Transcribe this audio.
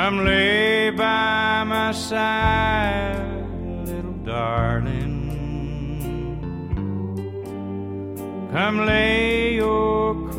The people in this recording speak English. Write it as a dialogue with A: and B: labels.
A: Come lay by my side, little darling. Come lay your